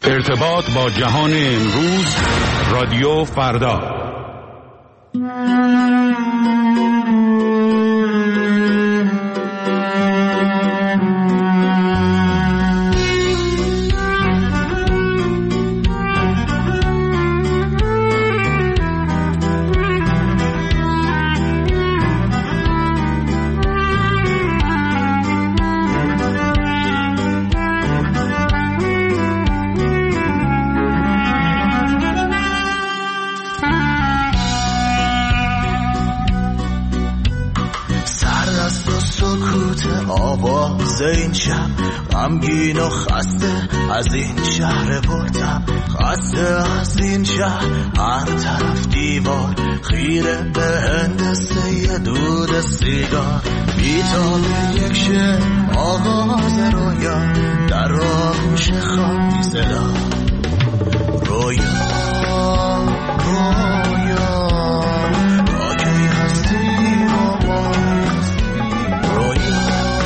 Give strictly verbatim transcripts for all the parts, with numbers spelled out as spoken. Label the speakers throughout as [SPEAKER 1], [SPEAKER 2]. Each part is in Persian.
[SPEAKER 1] ارتباط با جهان امروز، رادیو فردا.
[SPEAKER 2] این شب غمگین و خسته از این شهر بردم، خسته از این شهر، هر طرف دیوار خیره به هندسه یه دود سیگار، بیتاب یک شعر آغاز رویا در آغوش خاکی صدا، رویا رویا تا کی هستی و ما رویا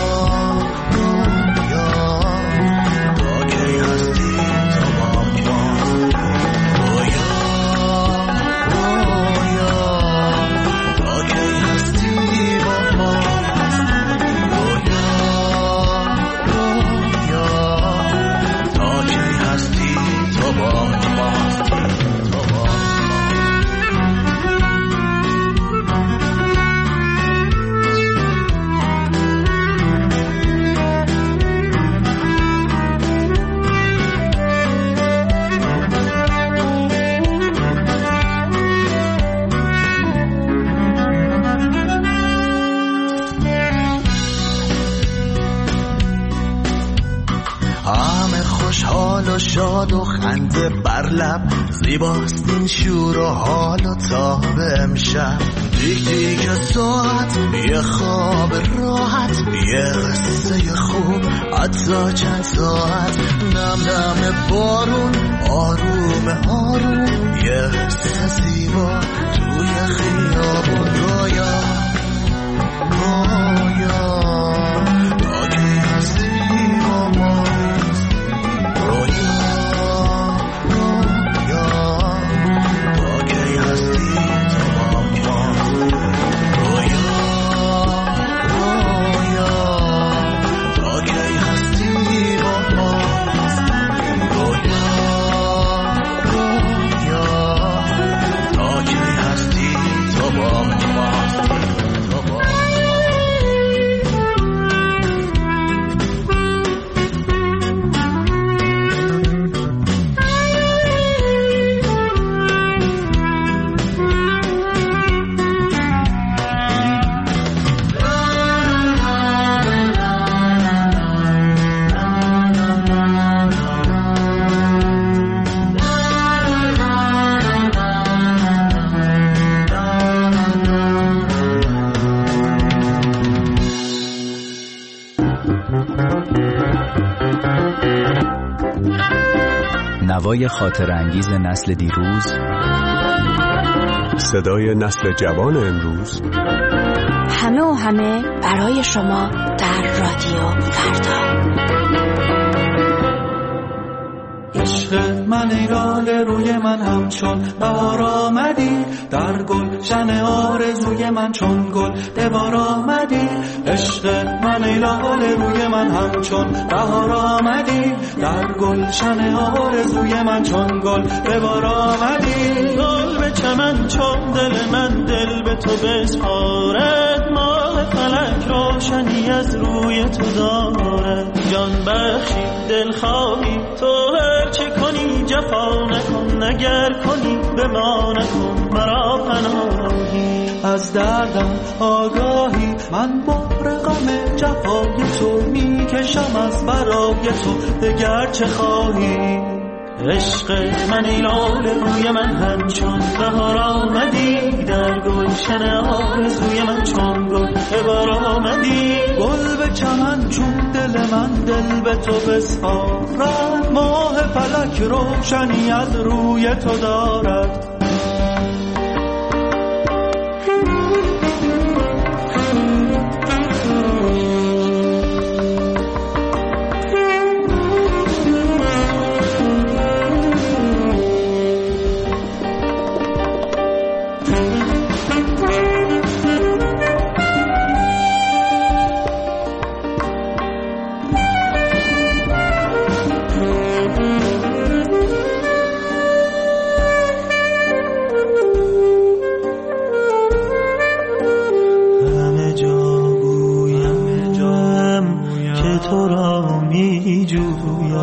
[SPEAKER 2] شاد و خنده بر لب، زیباست این شور و حال و تاب امشب، دیگ دیگ ساعت یه خواب راحت، یه قصه خوب حتی چند ساعت، نم نم بارون آروم آروم، یه حس زیبا توی خیابون، رویا رویا تا کی هستی و ما رویا
[SPEAKER 3] نوای خاطر انگیز نسل دیروز،
[SPEAKER 4] صدای نسل جوان امروز،
[SPEAKER 5] همه و همه برای شما در رادیو فردا.
[SPEAKER 6] عشق من ای لاله روی من همچون بهار آمدی، در گلشن آرزوی من چون گل دوباره آمدی، عشق من ای لاله روی من همچون بهار آمدی، در گلشن آرزوی من چون گل دوباره آمدی، گل به چمن چون دل من دل به تو بسپارد، ماه فلک روشنی از روی تو دارد، جان بخشی دل خواهی تو هر چه کنی جفا نکن، نگر کنی به ما نکن مرا پناهی، از دردم آگاهی من بار غم جفای تو میکشم از برای تو دگر چه خواهی، عشق من ای لاله روی من همچون بهار آمدی، در گلشن آرزوی من چون گل بهار آمدی، گل به چمن چون دل من دل به تو بسپارد، ماه فلک روشنی از روی تو دارد،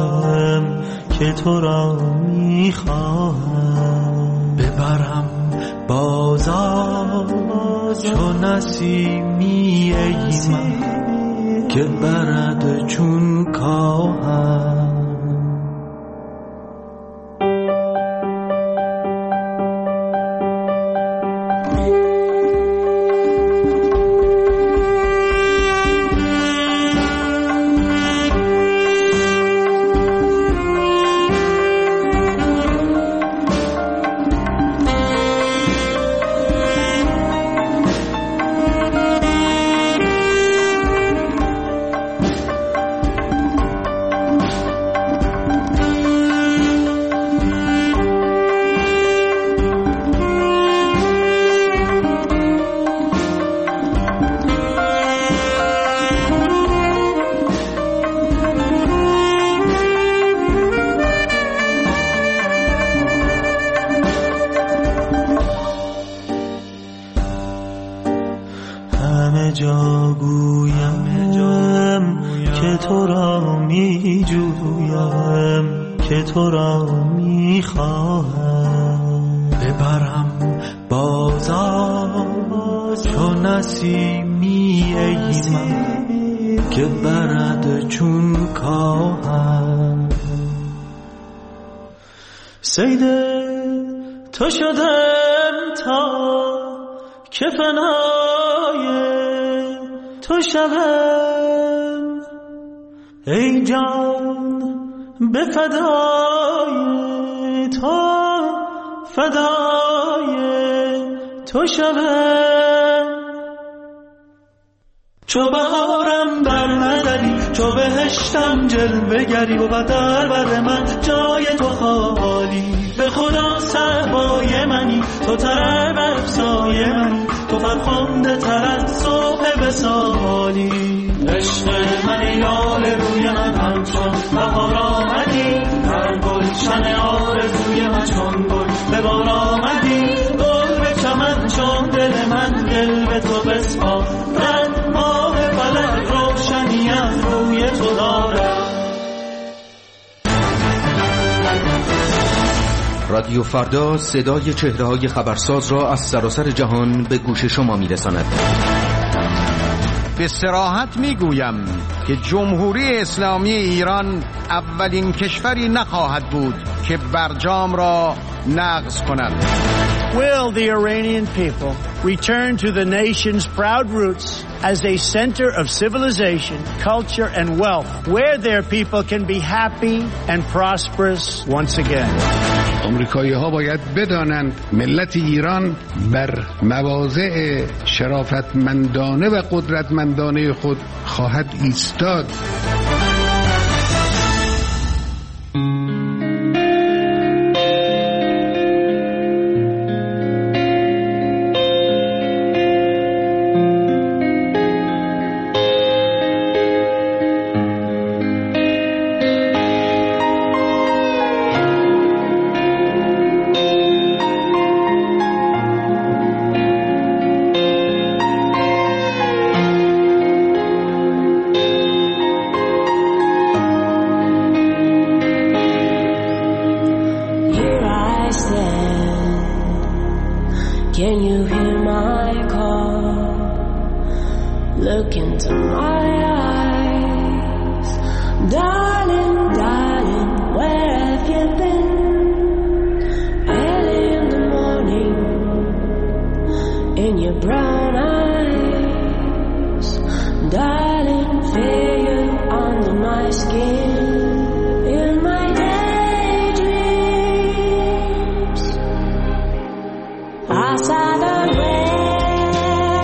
[SPEAKER 6] جویم که تو را میخواهم. ببرم بازار چو نسیمی ای من که برد چون کاهم. تو را میخواهم. ببرم بازار چو نسیمی ای من که برد چون کاهم. صید تو شدم تا که فنای تو شوم ای جان به فدای تو فدای تو شوم. چو بهارم بر نداری چو بهشتم جلوه گری و در بر من جای تو خالی. به خدا صحبای منی تو طرب افزای منی تو فرخنده تر از صبح وصالی. عشق من یال روی من همچون بهار آمدی در گلشن آرزوی من چون گل به بار آمدی. گل به چمن چون دل من دل به تو بسپارد ماه فلک روشنی از روی تو دارد.
[SPEAKER 7] رادیو فردا صدای چهره‌های خبرساز را از سراسر جهان به گوش شما می‌رساند.
[SPEAKER 1] به صراحت میگویم که جمهوری اسلامی ایران اولین کشوری نخواهد بود که برجام را نقض کند.
[SPEAKER 8] Will the Iranian people return to the nation's proud roots as a center of civilization, culture and wealth, where their people can be happy and prosperous once again?
[SPEAKER 9] آمریکایی ها باید بدانند ملت ایران بر مواضع شرافتمندانه و قدرتمندانه خود خواهد ایستاد.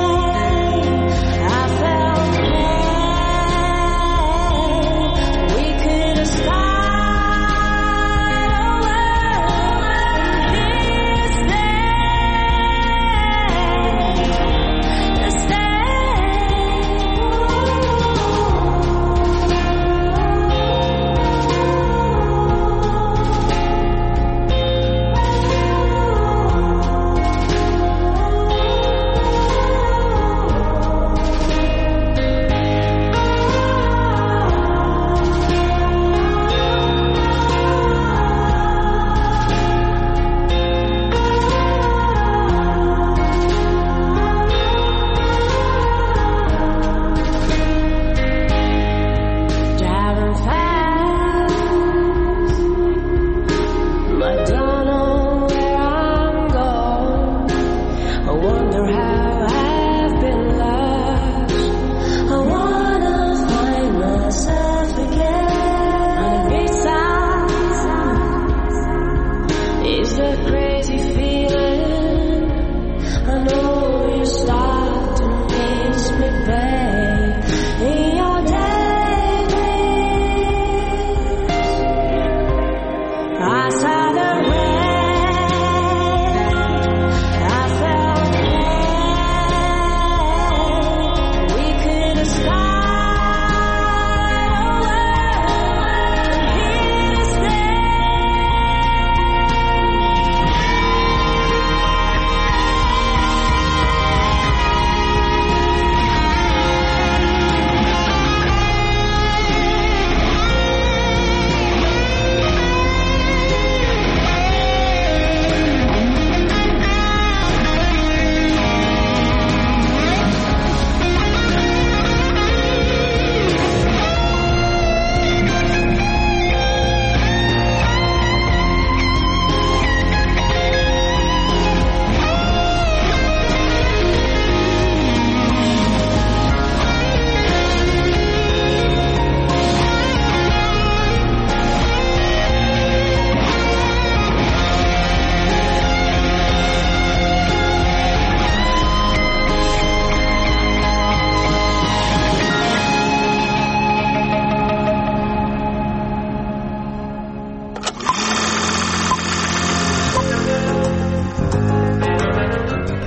[SPEAKER 10] We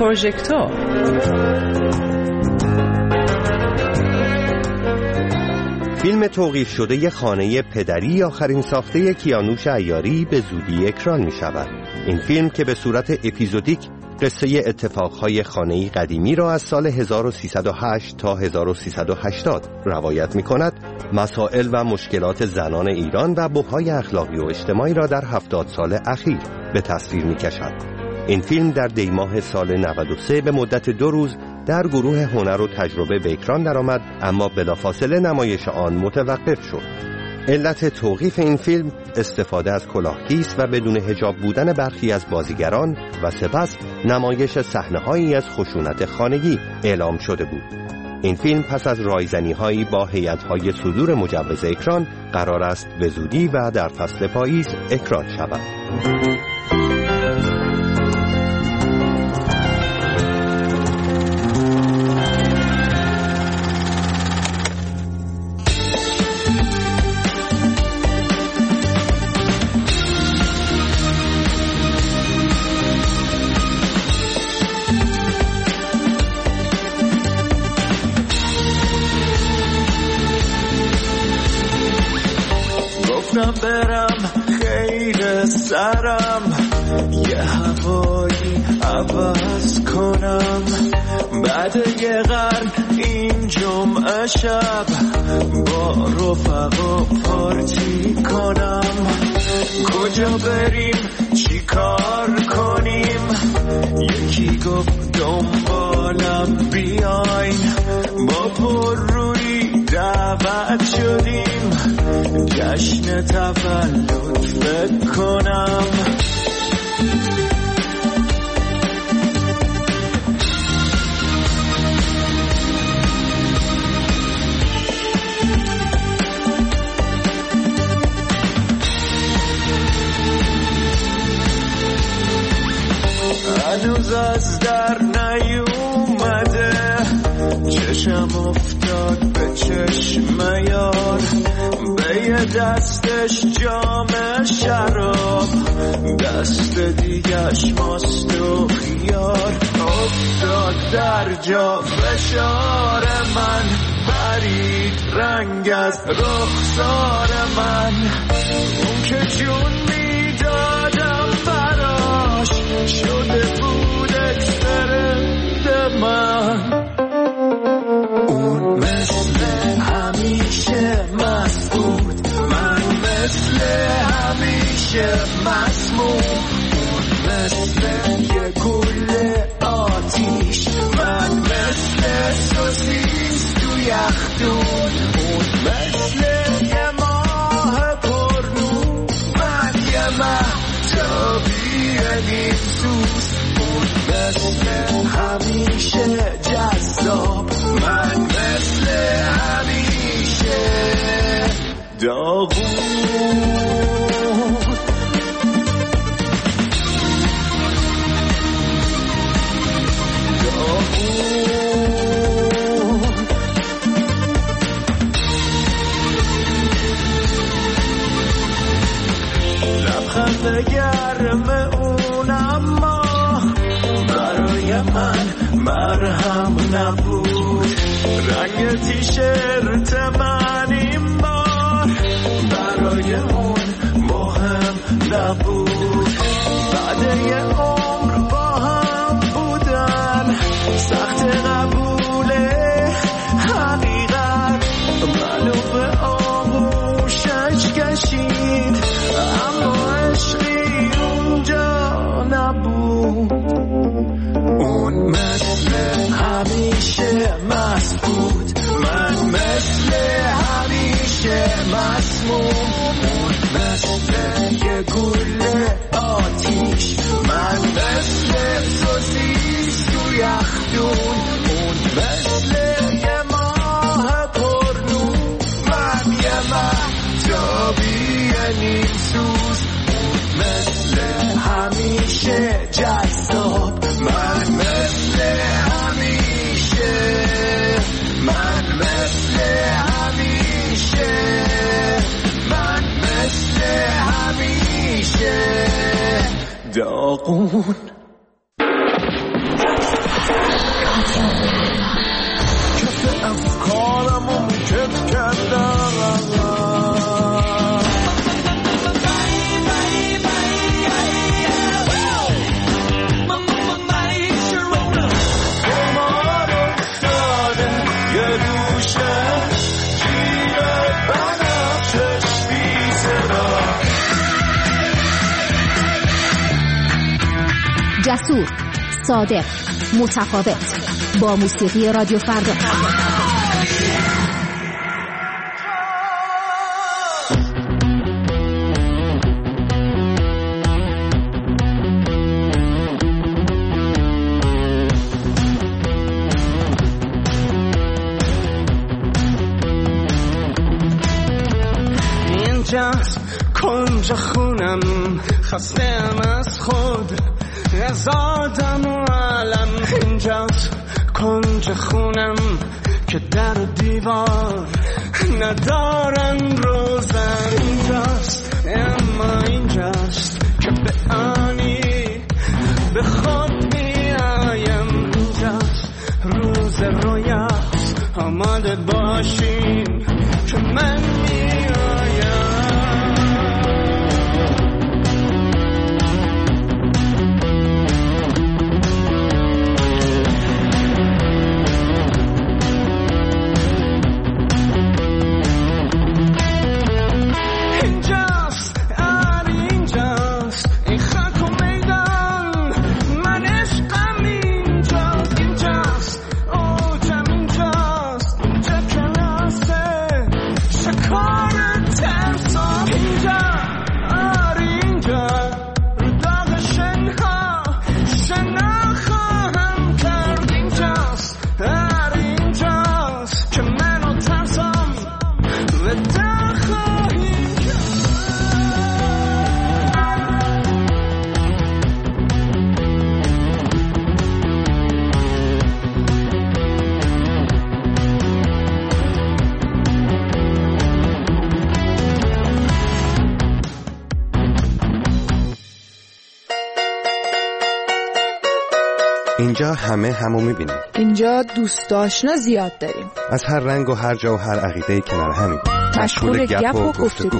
[SPEAKER 10] پروژکتور.
[SPEAKER 11] فیلم توقیف شده خانه پدری آخرین ساخته کیانوش عیاری به زودی اکران می شود. این فیلم که به صورت اپیزودیک قصه اتفاقهای خانه‌ای قدیمی را از سال هزار و سیصد و هشت تا هزار و سیصد و هشتاد روایت می کند، مسائل و مشکلات زنان ایران و بحران اخلاقی و اجتماعی را در هفتاد سال اخیر به تصویر می کشد. این فیلم در دیماه سال نود و سه به مدت دو روز در گروه هنر و تجربه به اکران درآمد، اما بلافاصله نمایش آن متوقف شد. علت توقیف این فیلم استفاده از کلاهگیست و بدون حجاب بودن برخی از بازیگران و سپس نمایش صحنه‌هایی از خشونت خانگی اعلام شده بود. این فیلم پس از رایزنی‌هایی با هیئت‌های صدور مجوز اکران قرار است به زودی و در فصل پاییز اکران شود.
[SPEAKER 2] برم خیر سرم یه هوایی عوض کنم، بعد یه قرن این جمعه شب با رفقا پارتی کنم. کجا بریم چی کار کنیم؟ یکی گفت دنبالم بیاین، با پر روی دعوت شدیم جشن تولد فکر کنم. هنوز از در نیومده، چشم افتاد به چشم یار، به یه دستش جام شراب، دست دیگش ماست و خیار. افتاد در جا فشار من، پرید رنگ از رخسار من، اون که جون میدادم براش شده بود اکسپرنت من. اون مثل همیشه مست بود، من مثل همیشه مسموم. اون مثل یه گل آتیش، من مثل سوسیس تو یخدون. اون مثل یه ماه پرنور، من یه مهتابی نیم سوز. اون مثل همیشه جذاب، من مثل همیشه داغون. لبخند گرم اون اما برای من مرهم نبود. رنگ تیشرت من این بار برای اون مهم نبود. بعد یه عمر با هم بودن سخت قبوله حقیقت، منو به آغوشش کشید اما عشقی اونجا نبود. اون مثل همیشه مست بود، من مثل همیشه مسموم. اون مثل یه گل آتیش، من مثل سوسیس تو یخدون. اون مثل یه ماه پرنور، من یه مهتابی نیم سوز. اون مثل همیشه جذاب، من مثل همیشه، من مثل همیشه، من مثل همیشه داغون. کف افکارم و میکت کردم
[SPEAKER 10] جسور، صادق، متفاوت، با موسیقی رادیو فردا.
[SPEAKER 2] اینجاست کنج خونم، خستم از خود، از آدم و عالم. اینجاست کنج خونم که در دیوار ندارن روزن. اینجاست اما اینجاست که به آنی به خود میایم. اینجاست روز رویاست، آماده باشین که من میایم.
[SPEAKER 11] اینجا همه همو میبینیم.
[SPEAKER 12] اینجا دوست آشنا زیاد داریم،
[SPEAKER 11] از هر رنگ و هر جا و هر عقیده‌ای کنار همیم،
[SPEAKER 12] مشغول گپ و گفتگو.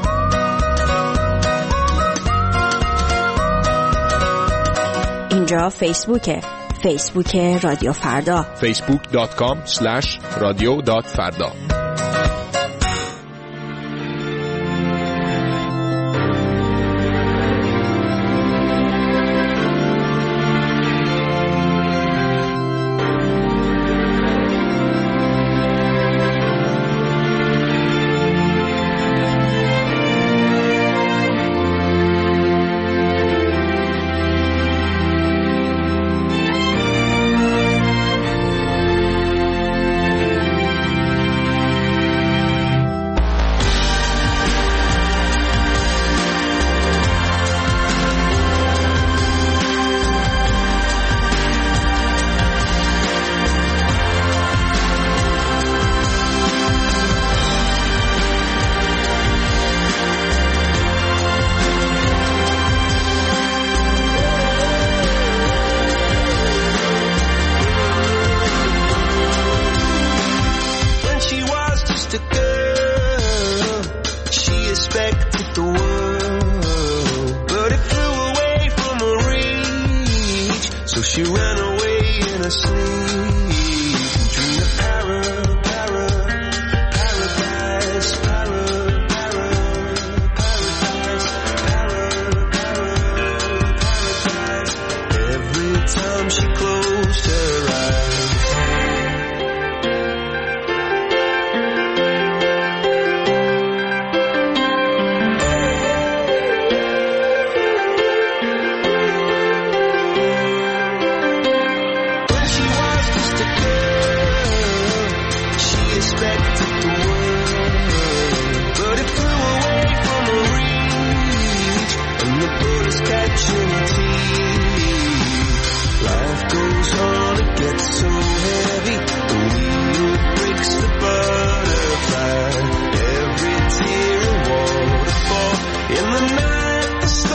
[SPEAKER 5] اینجا فیسبوکه، فیسبوک رادیو فردا،
[SPEAKER 4] فیسبوک دات کام اسلش رادیو دات فردا.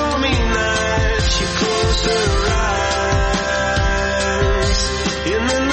[SPEAKER 2] In the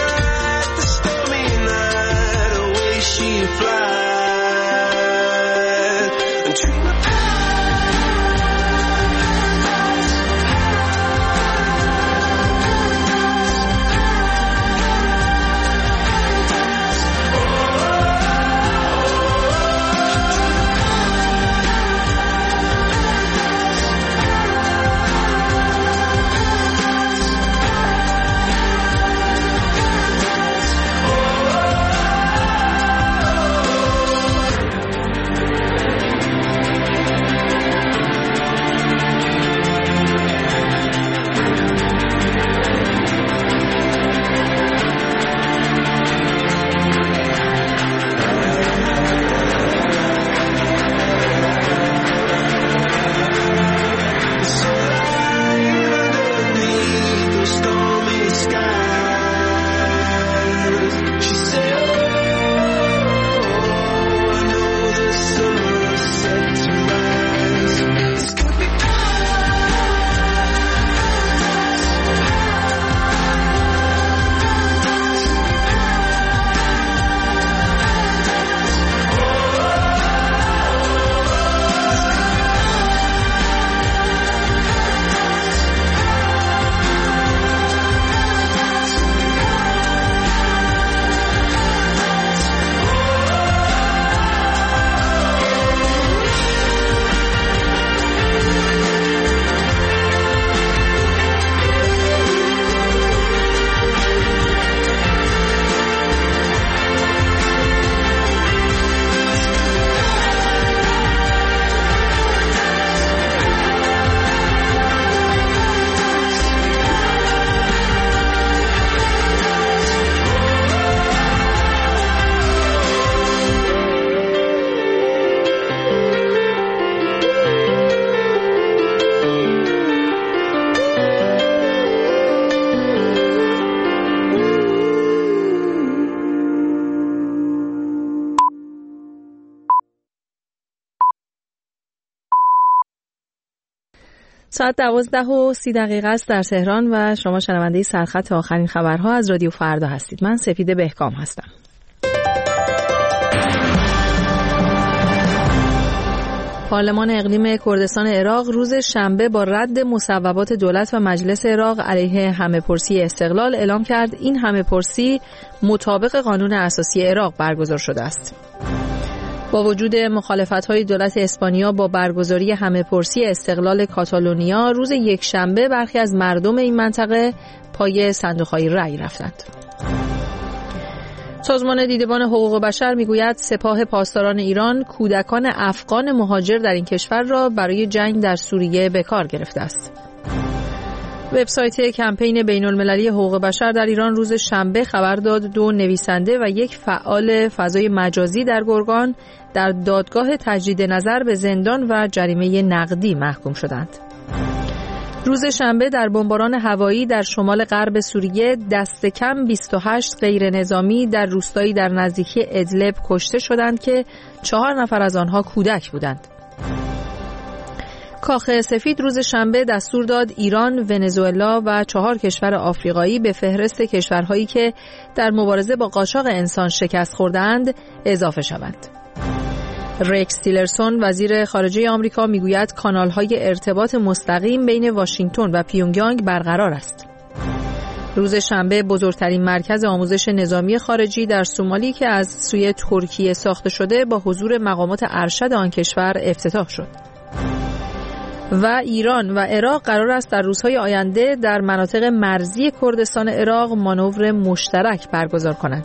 [SPEAKER 13] ساعت دوازده و سی دقیقه است در تهران و شما شنونده سرخط آخرین خبرها از رادیو فردا هستید. من سفید بهکام هستم. پارلمان اقلیم کردستان عراق روز شنبه با رد مصوبات دولت و مجلس عراق علیه همه‌پرسی استقلال اعلام کرد این همه‌پرسی مطابق قانون اساسی عراق برگزار شده است. با وجود مخالفت‌های دولت اسپانیا با برگزاری همه‌پرسی استقلال کاتالونیا، روز یکشنبه برخی از مردم این منطقه پای صندوق‌های رأی رفتند. سازمان دیدبان حقوق بشر میگوید سپاه پاسداران ایران کودکان افغان مهاجر در این کشور را برای جنگ در سوریه به کار گرفته است. وبسایت کمپین بین‌المللی حقوق بشر در ایران روز شنبه خبر داد دو نویسنده و یک فعال فضای مجازی در گرگان در دادگاه تجدید نظر به زندان و جریمه نقدی محکوم شدند. روز شنبه در بمباران هوایی در شمال غرب سوریه دست کم بیست و هشت غیر نظامی در روستایی در نزدیکی ادلب کشته شدند که چهار نفر از آنها کودک بودند. کاخ سفید روز شنبه دستور داد ایران، ونزوئلا و چهار کشور آفریقایی به فهرست کشورهایی که در مبارزه با قاچاق انسان شکست خورده‌اند اضافه شوند. ریکس تیلرسون وزیر خارجه آمریکا میگوید کانال‌های ارتباط مستقیم بین واشنگتن و پیونگیانگ برقرار است. روز شنبه بزرگترین مرکز آموزش نظامی خارجی در سومالی که از سوی ترکیه ساخته شده با حضور مقامات ارشد آن کشور افتتاح شد. و ایران و عراق قرار است در روزهای آینده در مناطق مرزی کردستان عراق مانور مشترک برگزار کنند.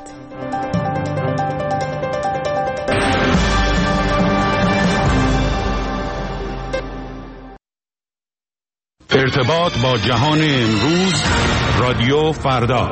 [SPEAKER 1] ارتباط با جهان امروز، رادیو فردا.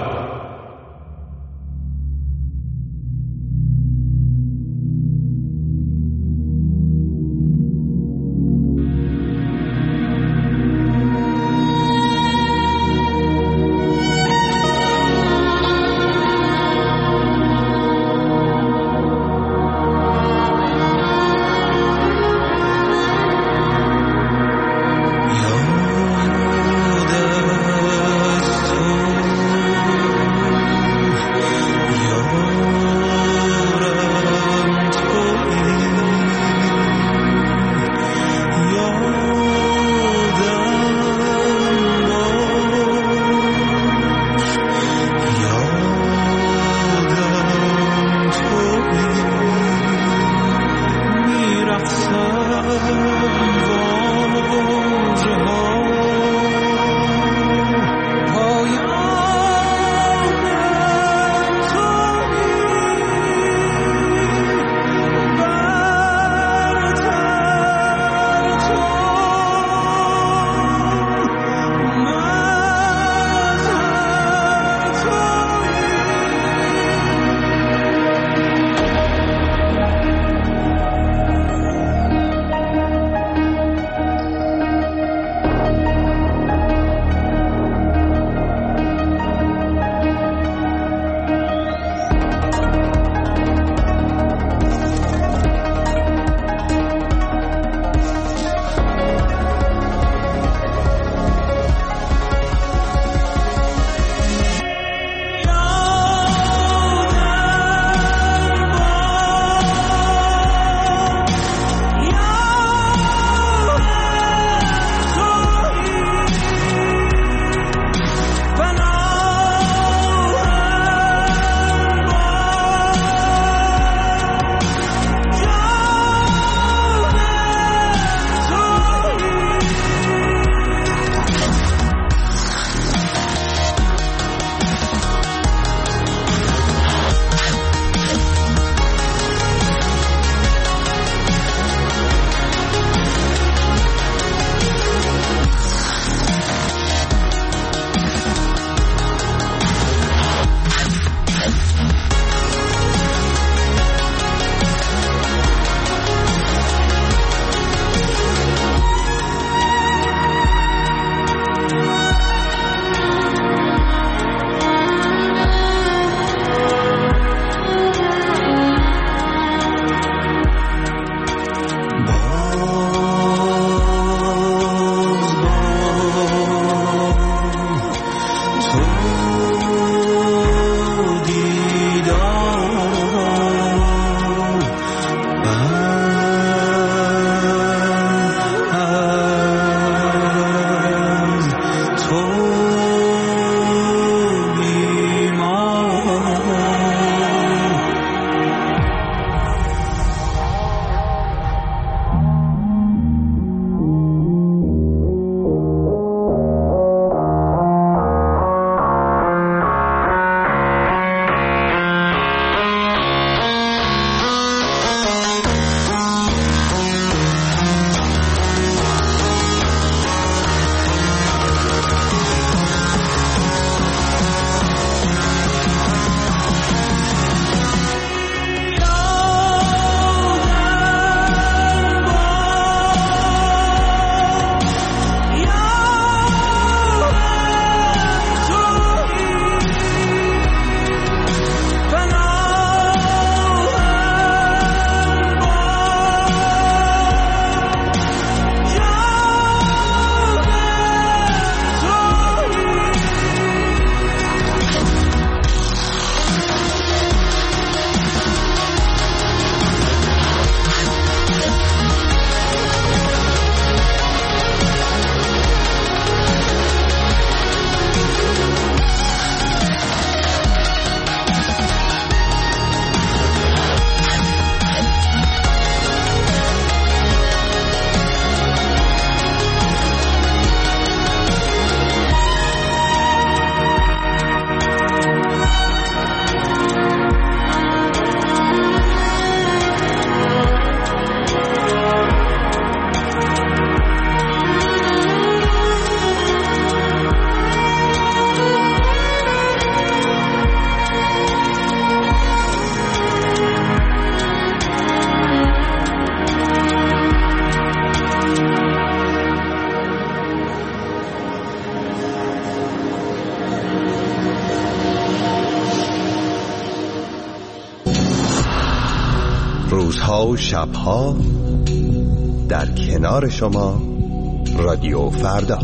[SPEAKER 11] روزها و شبها در کنار شما رادیو فردا.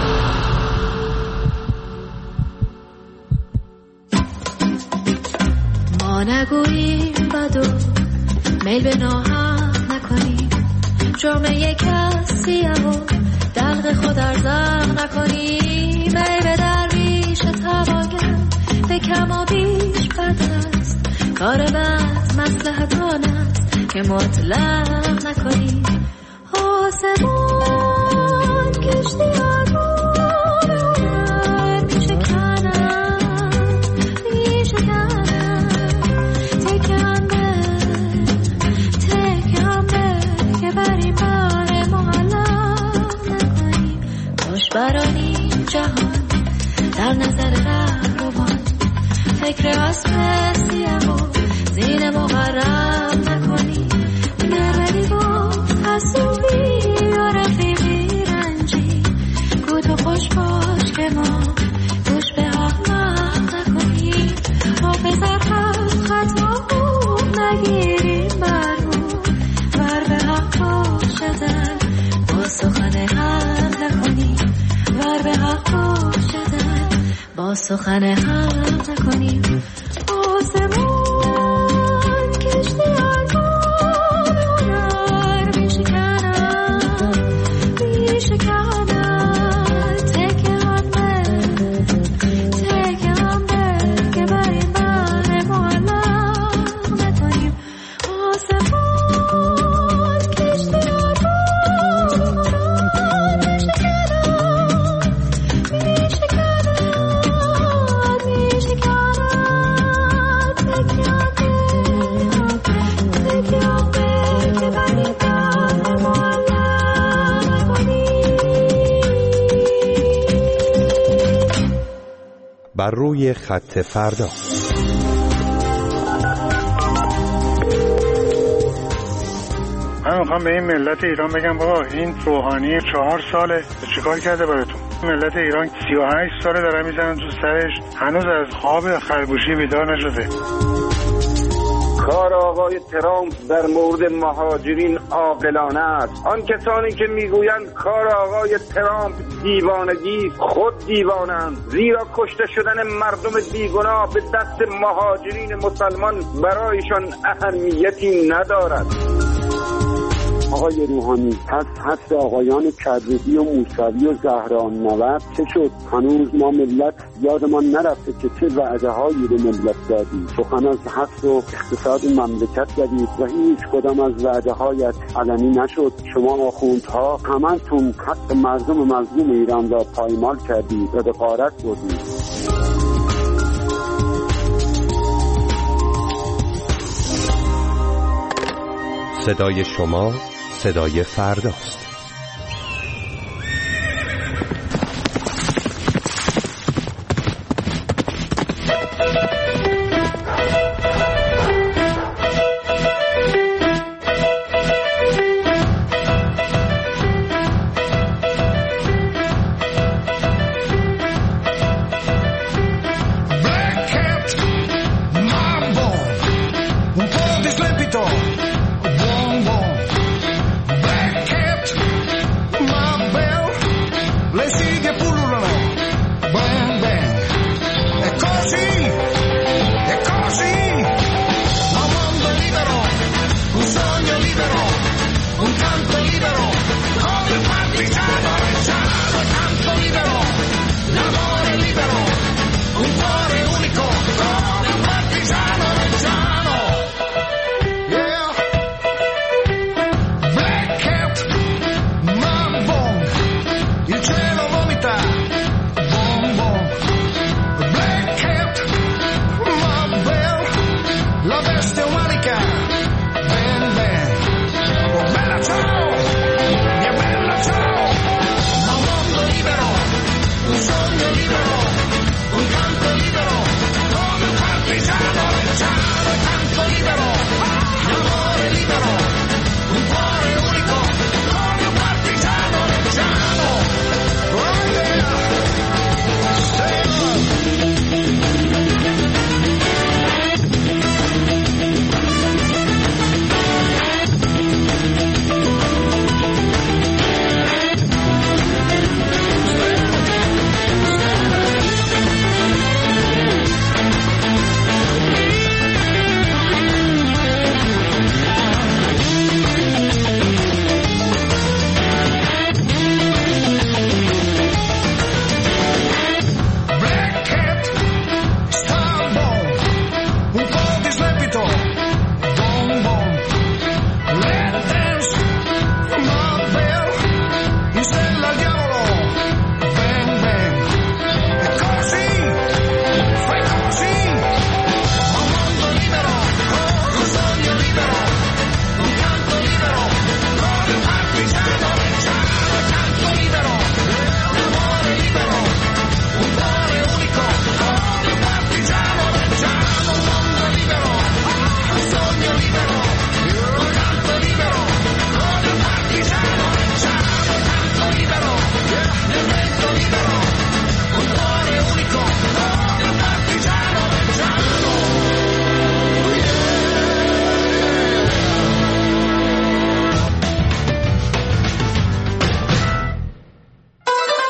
[SPEAKER 14] ما نگوییم بدو میل به ناحق نکنیم، جرم یک کسیم و دلق خود ارزق نکنیم. ای به درویش تواگر به کم و بیش بد است، کار بد مصلحت آن است که مطلق نکنیم. آسمان کشتی آدم هنر میشه کنم میشه کنم، تکم به تکم به که بریم بار معلق نکنیم. خوش برانی جهان در نظر رهروان، فکر اسب سیم و زین مغرب نکنیم. نروی با حسوبی و رفیقی رنجی، گو تو خوش باش که ما گوش به احمق نکنیم. حافظ حق خطا خوب نگیریم برمون، ور به حق باشدن با سخن حق نکنیم. ور به حق باشدن با سخن حق نکنیم. آسمان کشتی آرمان هنر میشه کنم میشه کنم، تکه هم به تکه هم به که بریم بر معلق نکنیم. آسمان کشتی آرمان هنر میشه کنم میشه کنم میشه کنم، تکه هم به تکه هم به که بریم بر معلق نکنیم.
[SPEAKER 11] بر روی خط فردا.
[SPEAKER 15] من میخوام به این ملت ایران بگم بابا این روحانی چهار ساله چیکار کرده براتون؟ ملت ایران سی و هشت ساله دارن میزنن تو سرش، هنوز از خواب خرگوشی بیدار نشده.
[SPEAKER 16] کار آقای ترامپ در مورد مهاجرین عاقلانه است. آن کسانی که میگویند کار آقای ترامپ دیوانگی، خود دیوانند، زیرا کشته شدن مردم بیگناه به دست مهاجرین مسلمان برایشان اهمیتی ندارد.
[SPEAKER 17] آقای روحانی، پس حس آقایان کدردی و موسوی و زهران نوبت چه شد؟ هنوز ما ملت یادمان نرفته که چه وعده هایی به ملت دادی. سخن از حس و اقتصاد مملکت زدید و هیچ کدام از وعده هایت علنی نشد. شما آخوندها همانتون حق مردم مظلوم ایران را پایمال کردید و به غارت بردید.
[SPEAKER 11] صدای شما صدای فرداست.
[SPEAKER 2] Black cat,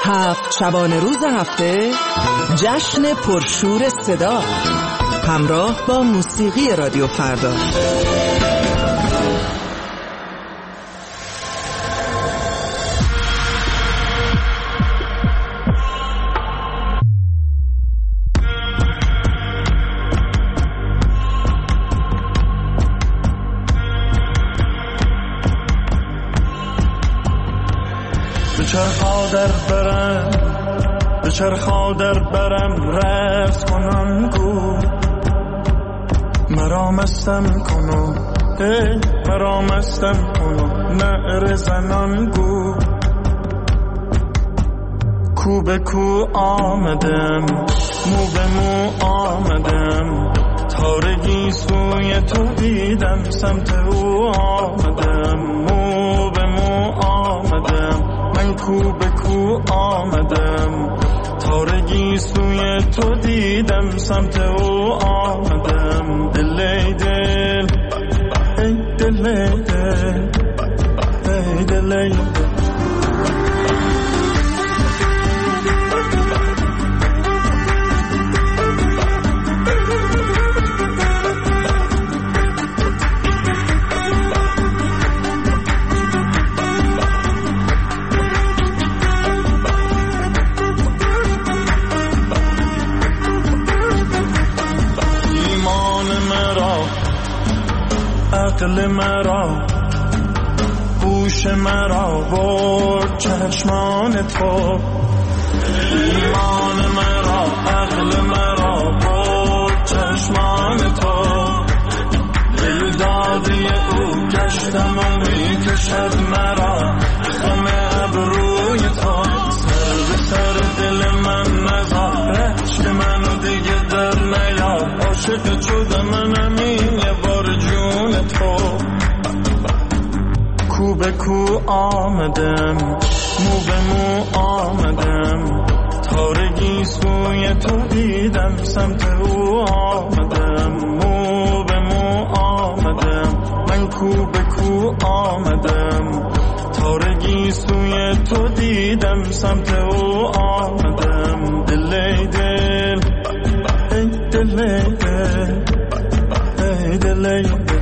[SPEAKER 18] هفت شبانه روز هفته جشن پرشور صدا همراه با موسیقی رادیو فردا.
[SPEAKER 6] چرخا در برم به چرخا در برم رفت کنم گو مرا مستم کنو ای مرا مستم کنو نعره زنان گو کو به کو آمدم مو به مو آمدم تارگی سوی تو دیدم سمت او آمدم مو به مو آمدم من کو به کو آمدم تارگی سوی تو دیدم سمت او آمدم دل دل ای دل دل ای دل دل عقل مرا هوش مرا برد چشمان تو ایمان مرا عقل مرا برد چشمان تو دل دادی او گشتم و میکشد مرا خم ابروی تو سر به سر دل من نزار عشق منو دیگه در نیار عاشق شده منم این یه بار جون تو کو به کو آمدم مو به مو آمدم تارگی سوی تو دیدم سمت او آمدم مو به مو آمدم من کو به کو آمدم تارگی سوی تو دیدم سمت او آمدم دل دل ای دل دل ای دل دل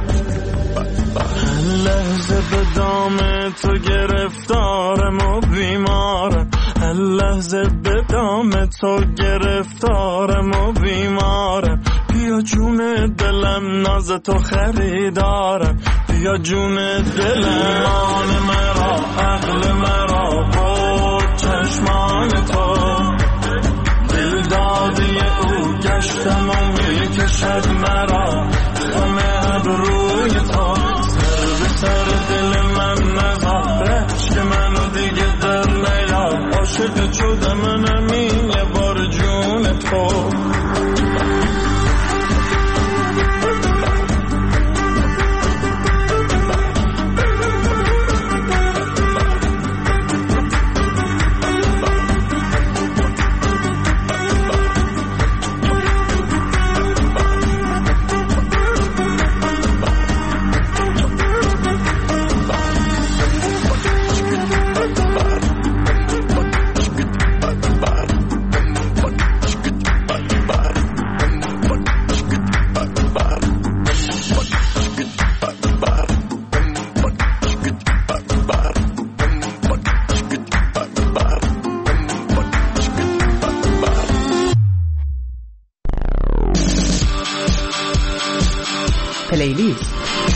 [SPEAKER 6] لحظه به دام تو گرفتارم و بیمارم لحظه به دام تو گرفتارم و بیمارم بیا جون دلم ناز تو خریدارم بیا جون دلم ایمان مرا عقل مرا برد چشمان تو دل دادی او گشتم و میکشد مرا خم ابروی تو سر دل من نزار عشق منو دیگه در نیار عاشق شده منم این یه بار جون تو
[SPEAKER 19] پلیلیست.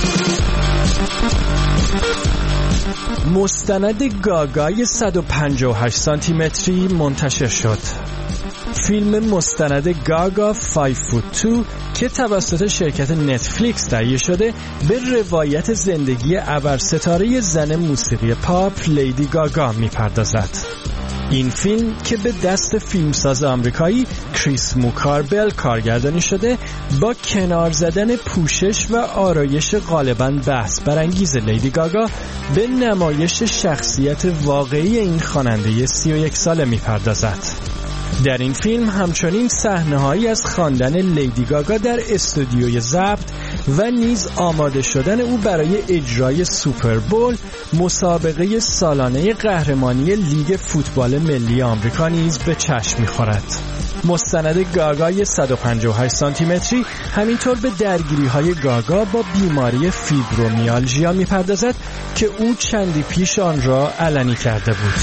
[SPEAKER 19] مستند گاگای صد و پنجاه و هشت سانتی متری منتشر شد. فیلم مستند گاگا پنج فوت دو که توسط شرکت نتفلیکس تهیه شده به روایت زندگی ابرستاره زن موسیقی پاپ لیدی گاگا میپردازد. این فیلم که به دست فیلمساز آمریکایی کریس موکاربل کارگردانی شده با کنار زدن پوشش و آرایش غالباً بحث برانگیز لیدی گاگا به نمایش شخصیت واقعی این خواننده سی و یک ساله میپردازد. در این فیلم همچنین صحنه‌هایی از خواندن لیدی گاگا در استودیوی ضبط و نیز آماده شدن او برای اجرای سوپر بول، مسابقه سالانه قهرمانی لیگ فوتبال ملی آمریکا نیز به چشم می‌خورد. مستند گاگای صد و پنجاه و هشت سانتی متری همینطور به درگیری‌های گاگا با بیماری فیبرومیالژیا می‌پردازد که او چندی پیش آن را علنی کرده بود.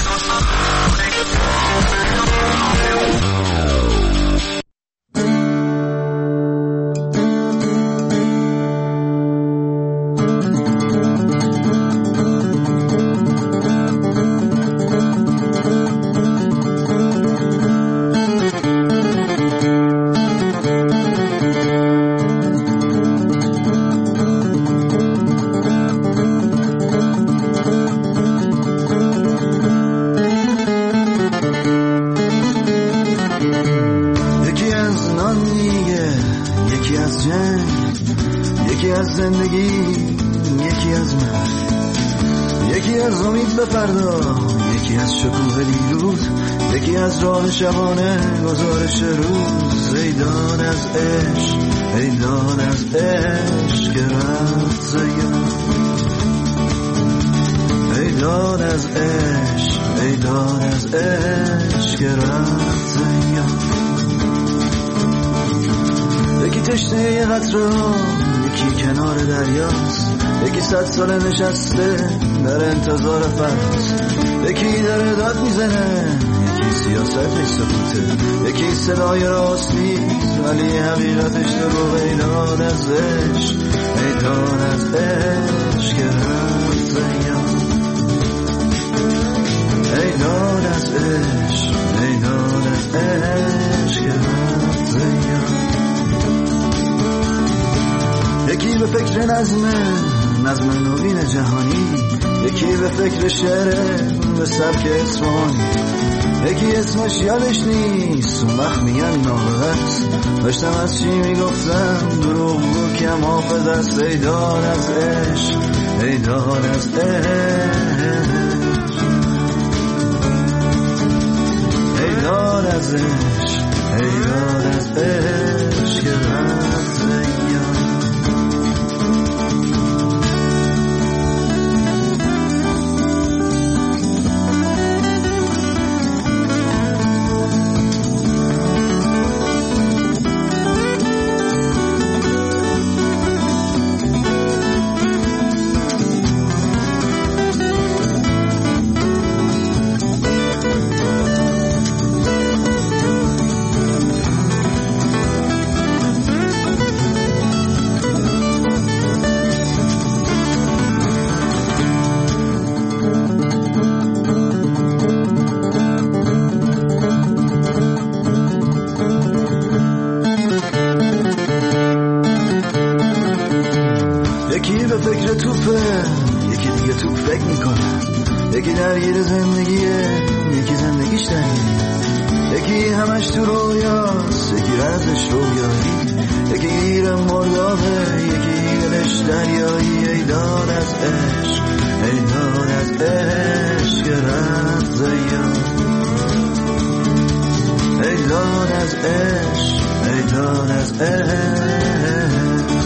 [SPEAKER 2] شبانه گزارش روز، ایدان از عشق، ایدان از عشق که رفت زیان، ایدان از عشق، ایدان از عشق که رفت زیان. یکی تشنه یه قطره ها، یکی کنار دریاست، یکی صد سال نشسته در انتظار فصل، یکی داره داد میزنه، سیاستش سکوته، یکی صدای راست نیست ولی حقیقتش دروغ. ایدان از عشق، ایدان از عشق که رفت زیان، ایدان از عشق، ایدان از عشق که رفت زیان. یکی به فکر نظمه، نظم نوین جهانی، یکی به فکر شعره به سبک اصفهانی، یکی اسمش یادش نیست اون وقت میگن نابغه‌ست، داشتم از چی میگفتم دروغ بود کم حافظ است. ایدان از عشق، ایدان از عشق، ایدان از عشق، ایدان از عشق که رفت زیان. یکی درگیر زندگیه، یکی زندگیش درگیره، یکی همش تو رویاست، یکی رزش رویایی، یکی گیر مردابه، یکی دلش دریایی. ایدان از عشق، ایدان از عشق که رفت زیان، ایدان از عشق، ایدان از عشق.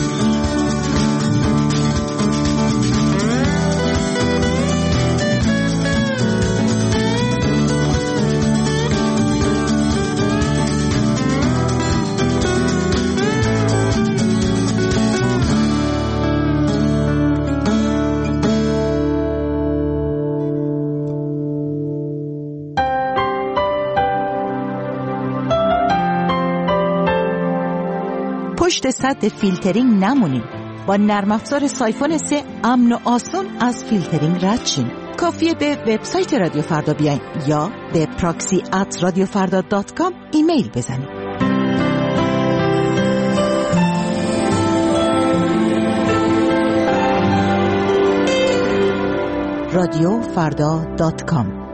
[SPEAKER 20] پشت سد فیلترینگ نمونید. با نرم افزار سایفون سه امن و آسون از فیلترینگ رد شین. کافیه به وبسایت رادیو فردا بیاین یا به پراکسی ات رادیو فردا دات کام ایمیل بزنید. رادیو فردا دات کام.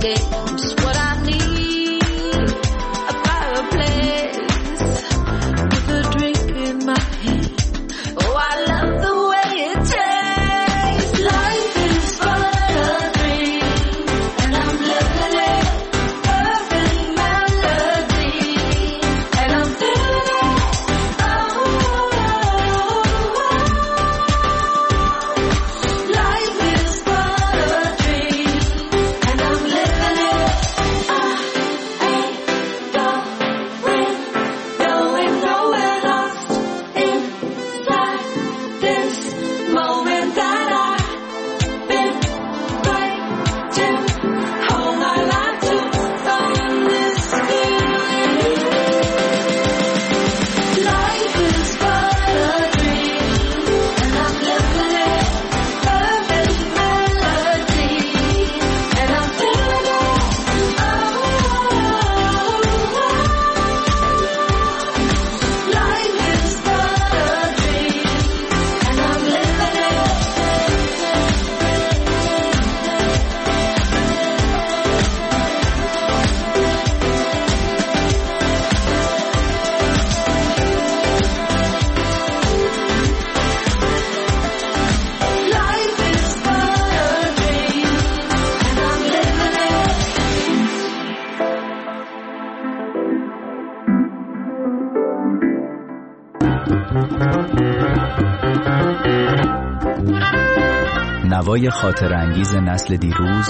[SPEAKER 3] نوای خاطر انگیز نسل دیروز،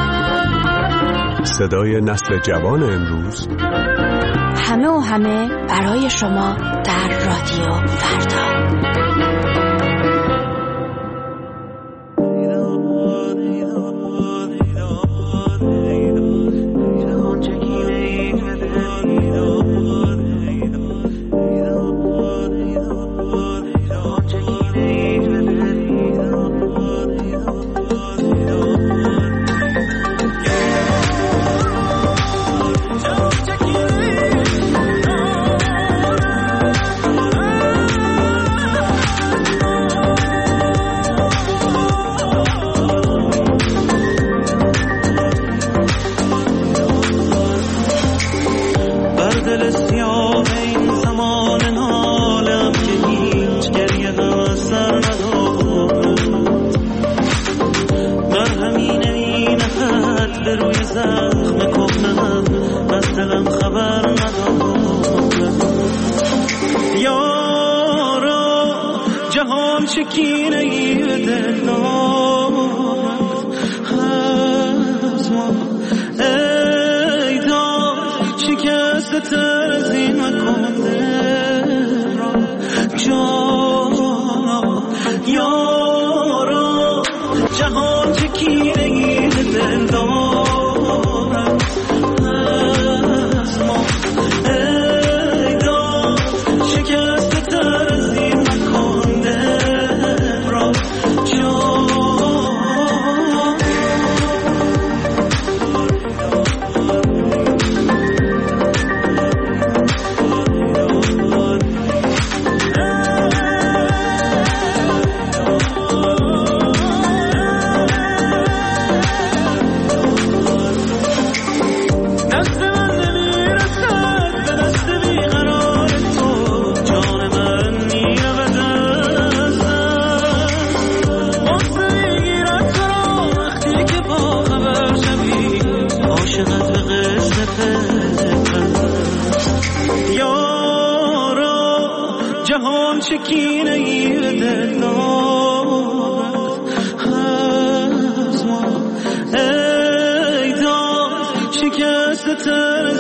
[SPEAKER 1] صدای نسل جوان امروز،
[SPEAKER 5] همه و همه برای شما در رادیو فردا.
[SPEAKER 6] شکست